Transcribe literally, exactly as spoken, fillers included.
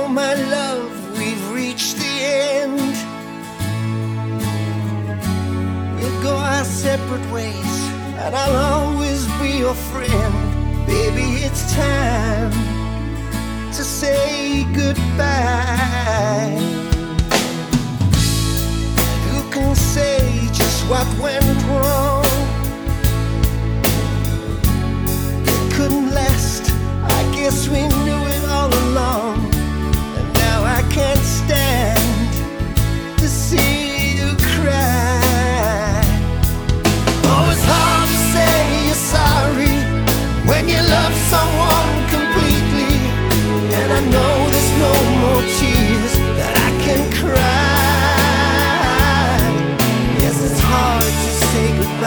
my love, we've reached the end. We'll go our separate ways, and I'll always be your friend. Baby, it's time to say goodbye. Who can say just what went wrong?